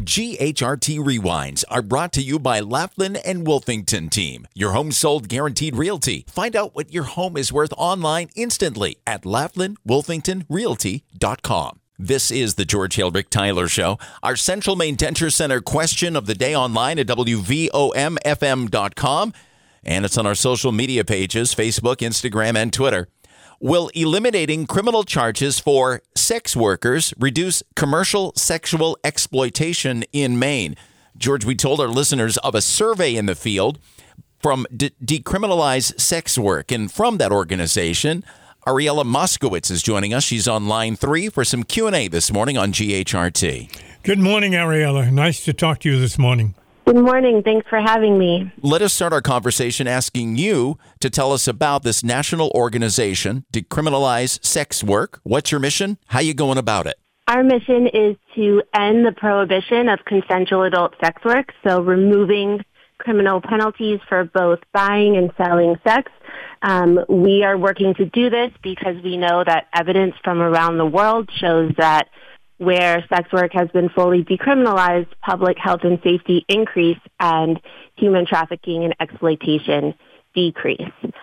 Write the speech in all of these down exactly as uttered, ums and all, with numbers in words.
G H R T Rewinds are brought to you by Laughlin and Wolfington Team. Your home sold guaranteed realty. Find out what your home is worth online instantly at laughlin wolfington realty dot com. This is the George Hildrick Tyler Show. Our Central Maine Denture Center question of the day online at W V O M F M dot com. And it's on our social media pages, Facebook, Instagram, and Twitter. Will eliminating criminal charges for sex workers reduce commercial sexual exploitation in Maine? George, we told our listeners of a survey in the field from De- Decriminalize Sex Work. And from that organization, Ariella Moskowitz is joining us. She's on line three for some Q and A this morning on G H R T. Good morning, Ariella. Nice to talk to you this morning. Good morning. Thanks for having me. Let us start our conversation asking you to tell us about this national organization, Decriminalize Sex Work. What's your mission? How are you going about it? Our mission is to end the prohibition of consensual adult sex work, so removing criminal penalties for both buying and selling sex. Um, we are working to do this because we know that evidence from around the world shows that where sex work has been fully decriminalized, public health and safety increase and human trafficking and exploitation decrease.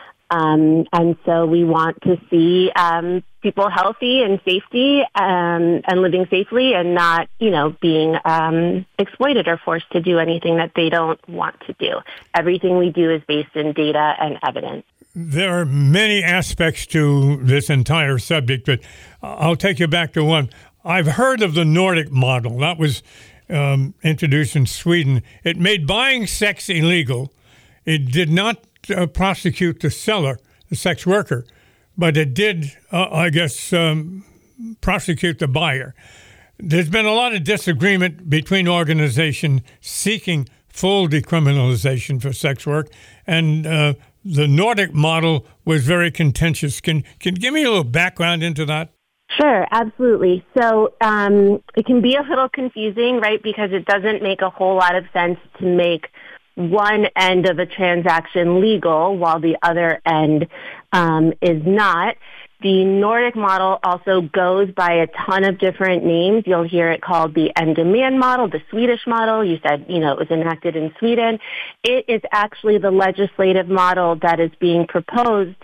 Um, and so we want to see um, people healthy and safety um, and living safely and not, you know, being um, exploited or forced to do anything that they don't want to do. Everything we do is based in data and evidence. There are many aspects to this entire subject, but I'll take you back to one. I've heard of the Nordic model. That was um, introduced in Sweden. It made buying sex illegal. It did not uh, prosecute the seller, the sex worker, but it did, uh, I guess, um, prosecute the buyer. There's been a lot of disagreement between organizations seeking full decriminalization for sex work, and uh, the Nordic model was very contentious. Can, can you give me a little background into that? Sure, absolutely. So um, it can be a little confusing, right, because it doesn't make a whole lot of sense to make one end of a transaction legal while the other end um, is not. The Nordic model also goes by a ton of different names. You'll hear it called the end-demand model, the Swedish model. You said, you know, it was enacted in Sweden. It is actually the legislative model that is being proposed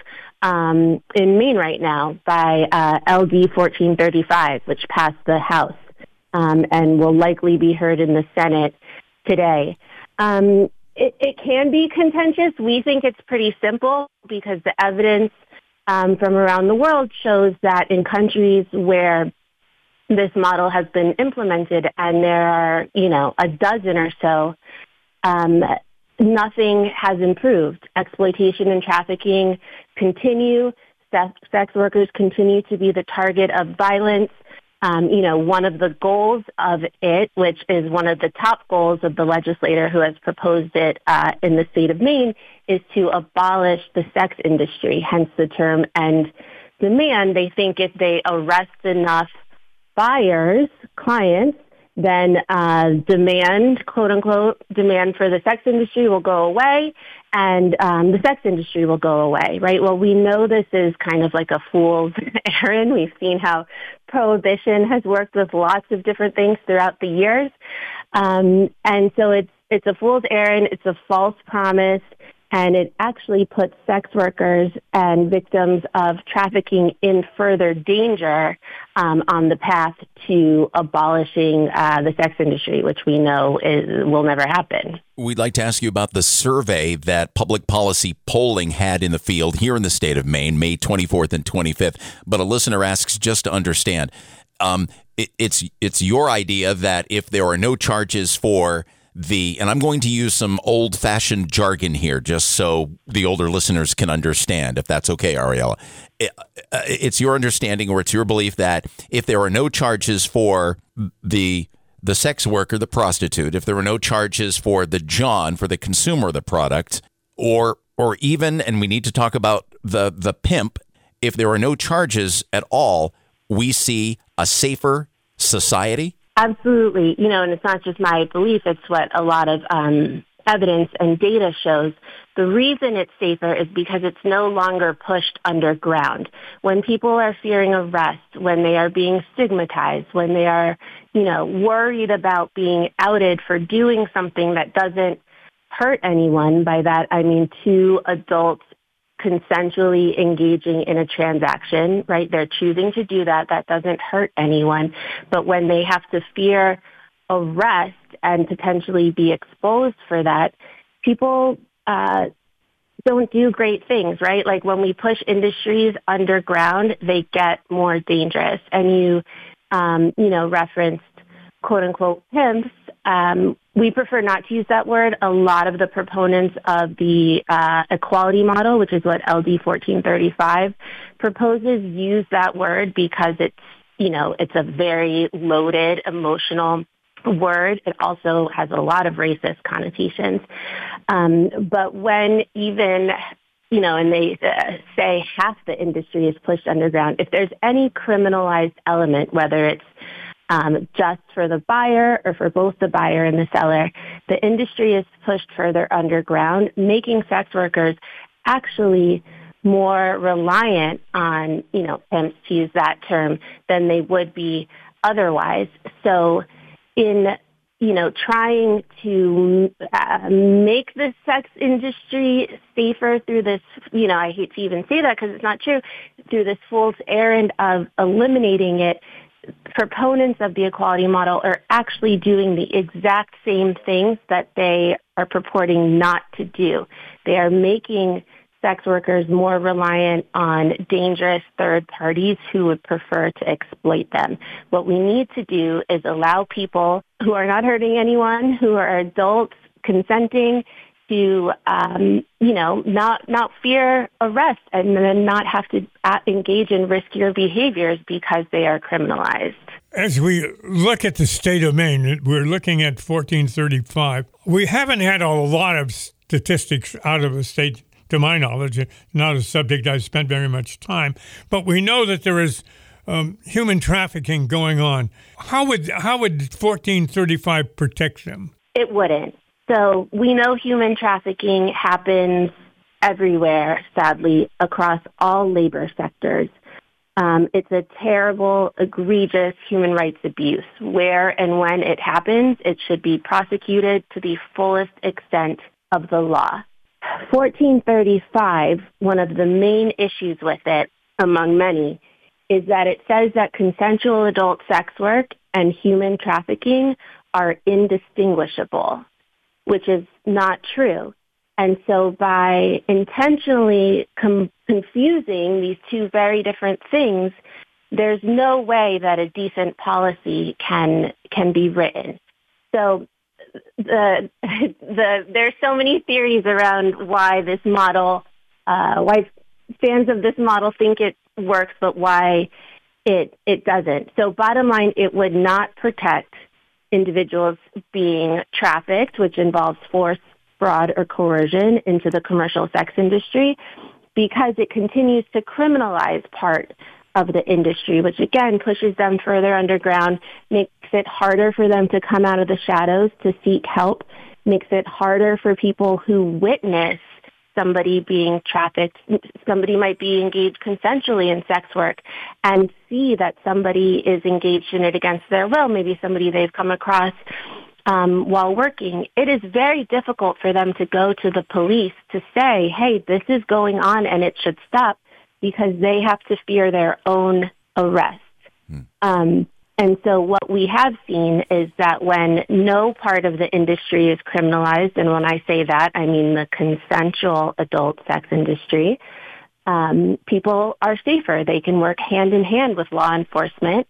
Um, in Maine right now by uh, L D fourteen thirty-five, which passed the House um, and will likely be heard in the Senate today. Um, it, it can be contentious. We think it's pretty simple because the evidence um, from around the world shows that in countries where this model has been implemented, and there are, you know, a dozen or so, um, nothing has improved. Exploitation and trafficking continue. Sex workers continue to be the target of violence. Um, you know, one of the goals of it, which is one of the top goals of the legislator who has proposed it uh, in the state of Maine, is to abolish the sex industry, hence the term end demand. They think if they arrest enough buyers, clients, then uh, demand, quote unquote, demand for the sex industry will go away and um, the sex industry will go away, right? Well, we know this is kind of like a fool's errand. We've seen how prohibition has worked with lots of different things throughout the years. Um, and so it's, it's a fool's errand. It's a false promise. And it actually puts sex workers and victims of trafficking in further danger um, on the path to abolishing uh, the sex industry, which we know is, will never happen. We'd like to ask you about the survey that Public Policy Polling had in the field here in the state of Maine, May twenty-fourth and twenty-fifth. But a listener asks just to understand, um, it, it's it's your idea that if there are no charges for the, and I'm going to use some old-fashioned jargon here just so the older listeners can understand, if that's okay, Ariella. It, uh, it's your understanding or it's your belief that if there are no charges for the the sex worker, the prostitute, if there are no charges for the John, for the consumer of the product, or or even, and we need to talk about the the pimp, if there are no charges at all, we see a safer society? Absolutely. You know, and it's not just my belief. It's what a lot of um, evidence and data shows the reason it's safer is because it's no longer pushed underground. When people are fearing arrest, when they are being stigmatized, when they are, you know, worried about being outed for doing something that doesn't hurt anyone, by that I mean two adults consensually engaging in a transaction, right? They're choosing to do that. That doesn't hurt anyone. But when they have to fear arrest and potentially be exposed for that, people uh, don't do great things, right? Like when we push industries underground, they get more dangerous. And you, um, you know, referenced quote unquote pimps. Um, we prefer not to use that word. A lot of the proponents of the uh, equality model, which is what L D fourteen thirty-five proposes, use that word because it's, you know, it's a very loaded, emotional word. It also has a lot of racist connotations. Um, but when even, you know, and they uh, say half the industry is pushed underground, if there's any criminalized element, whether it's um, just for the buyer or for both the buyer and the seller, the industry is pushed further underground, making sex workers actually more reliant on, you know, pimps, to use that term, than they would be otherwise. So in, you know, trying to uh, make the sex industry safer through this, you know, I hate to even say that because it's not true, through this fool's errand of eliminating it, proponents of the equality model are actually doing the exact same things that they are purporting not to do. They are making sex workers more reliant on dangerous third parties who would prefer to exploit them. What we need to do is allow people who are not hurting anyone, who are adults, consenting, to, um, you know, not not fear arrest and then not have to engage in riskier behaviors because they are criminalized. As we look at the state of Maine, we're looking at fourteen thirty-five. We haven't had a lot of statistics out of the state, to my knowledge, not a subject I've spent very much time, but we know that there is um, human trafficking going on. How would how would fourteen thirty-five protect them? It wouldn't. So we know human trafficking happens everywhere, sadly, across all labor sectors. Um, it's a terrible, egregious human rights abuse. Where and when it happens, it should be prosecuted to the fullest extent of the law. fourteen thirty-five, one of the main issues with it, among many, is that it says that consensual adult sex work and human trafficking are indistinguishable, which is not true. And so by intentionally com- confusing these two very different things, there's no way that a decent policy can can be written. So the the there's so many theories around why this model, uh, why fans of this model think it works, but why it it doesn't. So bottom line, it would not protect individuals being trafficked, which involves force, fraud, or coercion into the commercial sex industry, because it continues to criminalize part of the industry, which again pushes them further underground, makes it harder for them to come out of the shadows to seek help, makes it harder for people who witness somebody being trafficked. Somebody might be engaged consensually in sex work and see that somebody is engaged in it against their will, maybe somebody they've come across um, while working. It is very difficult for them to go to the police to say, hey, this is going on and it should stop, because they have to fear their own arrest. Hmm. Um, and so what we have seen is that when no part of the industry is criminalized, and when I say that, I mean the consensual adult sex industry, um, people are safer. They can work hand in hand with law enforcement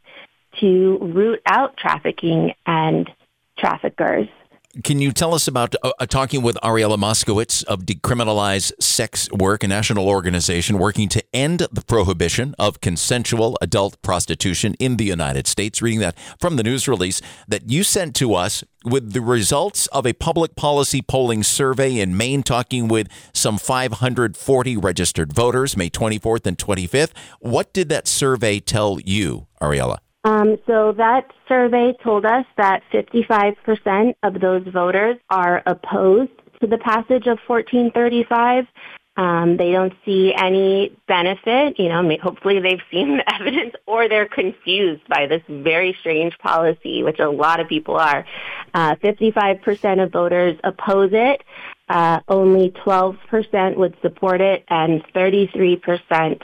to root out trafficking and traffickers. Can you tell us about uh, talking with Ariella Moskowitz of Decriminalize Sex Work, a national organization working to end the prohibition of consensual adult prostitution in the United States? Reading that from the news release that you sent to us with the results of a public policy polling survey in Maine, talking with some five hundred forty registered voters, May twenty-fourth and twenty-fifth. What did that survey tell you, Ariella? Um, so that survey told us that fifty-five percent of those voters are opposed to the passage of fourteen thirty-five. Um, they don't see any benefit. You know, may, hopefully they've seen the evidence, or they're confused by this very strange policy, which a lot of people are. Uh, fifty-five percent of voters oppose it. Uh, only twelve percent would support it, and thirty-three percent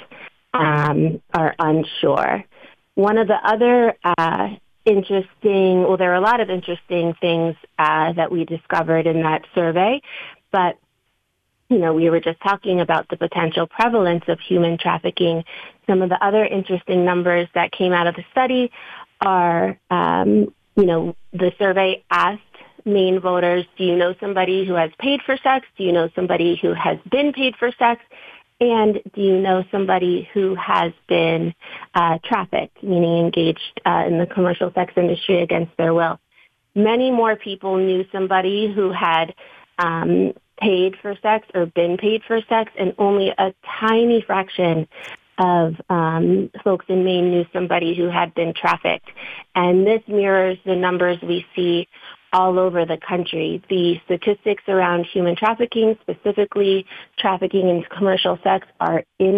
um, are unsure. One of the other uh, interesting, well, there are a lot of interesting things uh, that we discovered in that survey, but you know, we were just talking about the potential prevalence of human trafficking. Some of the other interesting numbers that came out of the study are, um, you know, the survey asked Maine voters, do you know somebody who has paid for sex? Do you know somebody who has been paid for sex? And do you know somebody who has been uh, trafficked, meaning engaged uh, in the commercial sex industry against their will? Many more people knew somebody who had um, paid for sex or been paid for sex, and only a tiny fraction of um, folks in Maine knew somebody who had been trafficked. And this mirrors the numbers we see all over the country. The statistics around human trafficking, specifically trafficking in commercial sex, are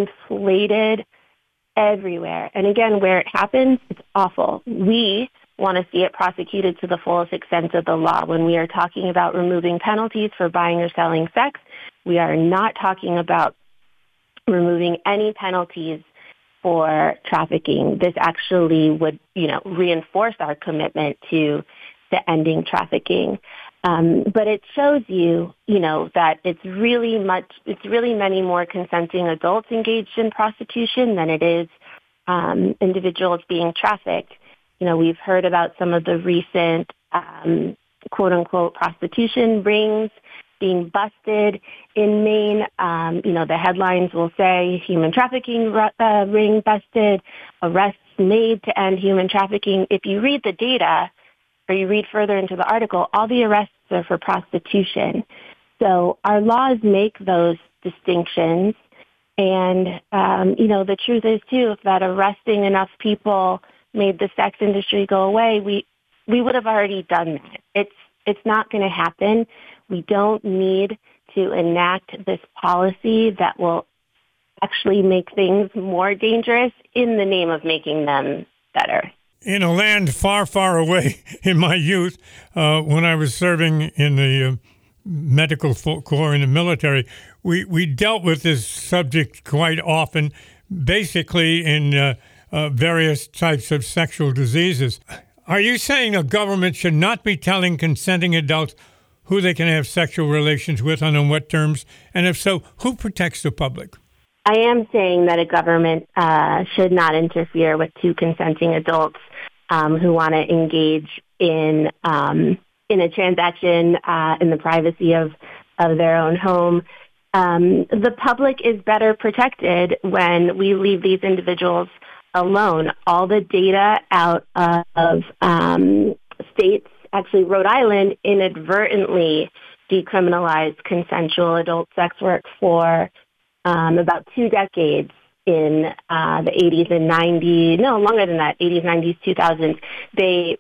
inflated everywhere. And again, where it happens, it's awful. We want to see it prosecuted to the fullest extent of the law. When we are talking about removing penalties for buying or selling sex, we are not talking about removing any penalties for trafficking. This actually would, you know, reinforce our commitment to to ending trafficking. Um, but it shows you, you know, that it's really much, it's really many more consenting adults engaged in prostitution than it is um, individuals being trafficked. You know, we've heard about some of the recent um, quote-unquote prostitution rings being busted in Maine. Um, you know, the headlines will say human trafficking uh, ring busted, arrests made to end human trafficking. If you read the data, or you read further into the article, all the arrests are for prostitution. So our laws make those distinctions. And, um, you know, the truth is, too, if that arresting enough people made the sex industry go away, we we would have already done that. It's it's not going to happen. We don't need to enact this policy that will actually make things more dangerous in the name of making them better. In a land far, far away in my youth, uh, when I was serving in the uh, medical corps in the military, we, we dealt with this subject quite often, basically in uh, uh, various types of sexual diseases. Are you saying a government should not be telling consenting adults who they can have sexual relations with and on what terms? And if so, who protects the public? I am saying that a government uh, should not interfere with two consenting adults um, who want to engage in um, in a transaction uh, in the privacy of, of their own home. Um, the public is better protected when we leave these individuals alone. All the data out uh, of um, states, actually Rhode Island, inadvertently decriminalized consensual adult sex work for Um, about two decades in uh, the eighties and nineties, no, longer than that, eighties, nineties, two thousands. They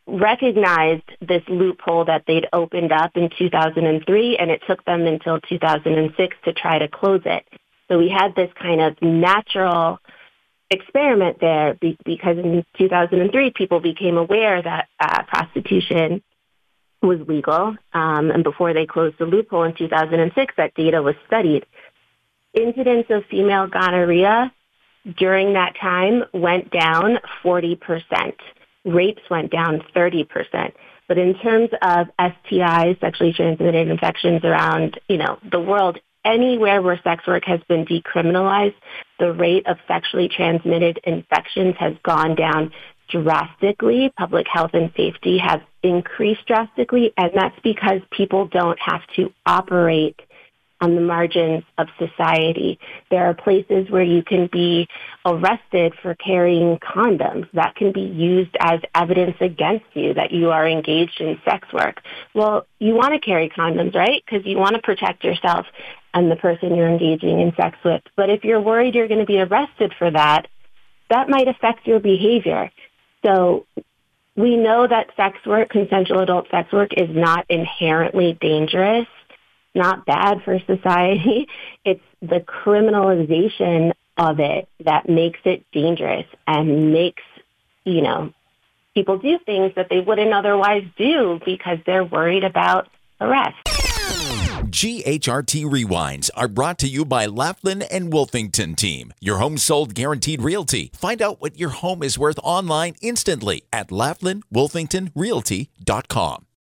recognized this loophole that they'd opened up in two thousand three, and it took them until two thousand six to try to close it. So we had this kind of natural experiment there be- because in two thousand three, people became aware that uh, prostitution was legal, um, and before they closed the loophole in two thousand six, that data was studied. Incidence of female gonorrhea during that time went down forty percent. Rapes went down thirty percent. But in terms of S T Is, sexually transmitted infections around, you know, the world, anywhere where sex work has been decriminalized, the rate of sexually transmitted infections has gone down drastically. Public health and safety have increased drastically, and that's because people don't have to operate on the margins of society. There are places where you can be arrested for carrying condoms. That can be used as evidence against you that you are engaged in sex work. Well, you want to carry condoms, right? Because you want to protect yourself and the person you're engaging in sex with. But if you're worried you're going to be arrested for that, that might affect your behavior. So we know that sex work, consensual adult sex work, is not inherently dangerous. not bad for society. It's the criminalization of it that makes it dangerous and makes, you know, people do things that they wouldn't otherwise do because they're worried about arrest. G H R T Rewinds are brought to you by Laughlin and Wolfington Team, your home sold guaranteed realty. Find out what your home is worth online instantly at Laughlin Wolfington Realty dot com.